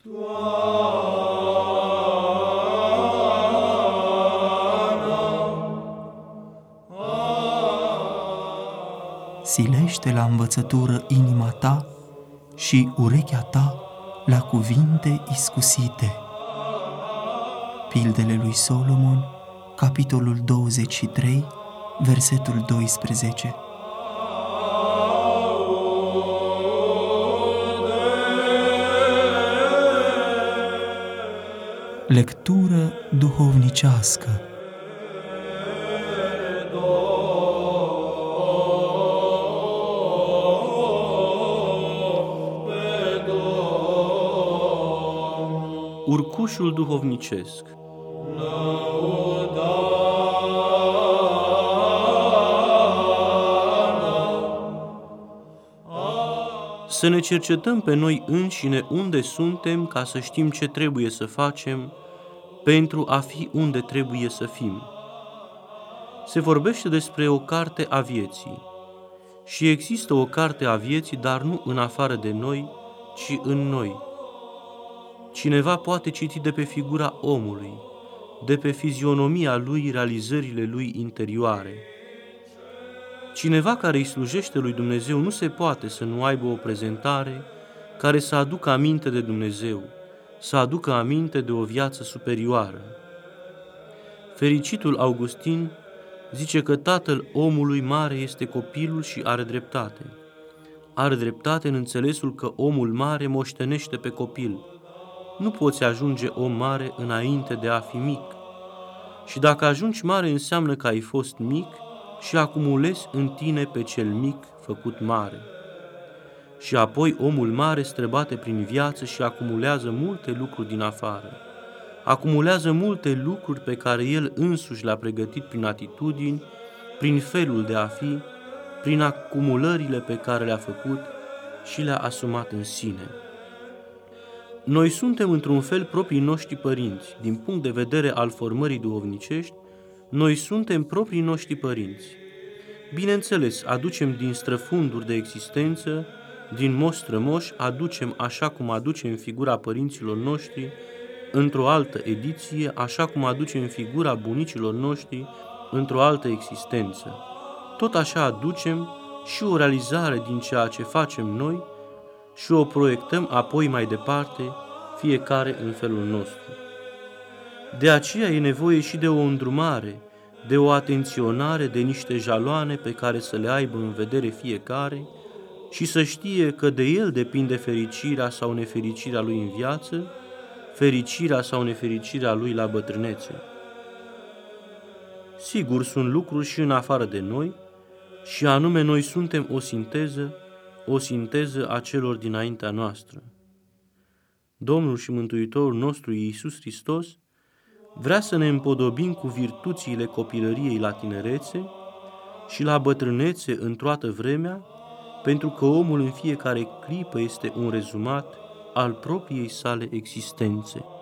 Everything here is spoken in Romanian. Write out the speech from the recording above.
Silește la învățătură inima ta și urechea ta la cuvinte iscusite. Pildele lui Solomon, capitolul 23, versetul 12. Lectură duhovnicească. Urcușul duhovnicesc. Să ne cercetăm pe noi înșine unde suntem ca să știm ce trebuie să facem pentru a fi unde trebuie să fim. Se vorbește despre o carte a vieții și există o carte a vieții, dar nu în afară de noi, ci în noi. Cineva poate citi de pe figura omului, de pe fizionomia lui, realizările lui interioare. Cineva care îi slujește lui Dumnezeu nu se poate să nu aibă o prezentare care să aducă aminte de Dumnezeu, să aducă aminte de o viață superioară. Fericitul Augustin zice că tatăl omului mare este copilul și are dreptate. Are dreptate în înțelesul că omul mare moștenește pe copil. Nu poți ajunge om mare înainte de a fi mic. Și dacă ajungi mare, înseamnă că ai fost mic și acumulezi în tine pe cel mic făcut mare. Și apoi omul mare străbate prin viață și acumulează multe lucruri din afară. Acumulează multe lucruri pe care el însuși le-a pregătit prin atitudini, prin felul de a fi, prin acumulările pe care le-a făcut și le-a asumat în sine. Noi suntem într-un fel proprii noștri părinți. Din punct de vedere al formării duhovnicești, noi suntem proprii noștri părinți. Bineînțeles, aducem din străfunduri de existență, din moși strămoși, aducem așa cum aducem figura părinților noștri într-o altă ediție, așa cum aducem figura bunicilor noștri într-o altă existență. Tot așa aducem și o realizare din ceea ce facem noi și o proiectăm apoi mai departe, fiecare în felul nostru. De aceea e nevoie și de o îndrumare, de o atenționare, de niște jaloane pe care să le aibă în vedere fiecare și să știe că de el depinde fericirea sau nefericirea lui în viață, fericirea sau nefericirea lui la bătrânețe. Sigur, sunt lucruri și în afară de noi, și anume noi suntem o sinteză a celor dinaintea noastră. Domnul și Mântuitorul nostru Iisus Hristos vrea să ne împodobim cu virtuțile copilăriei la tinerețe și la bătrânețe în toată vremea, pentru că omul în fiecare clipă este un rezumat al propriei sale existențe.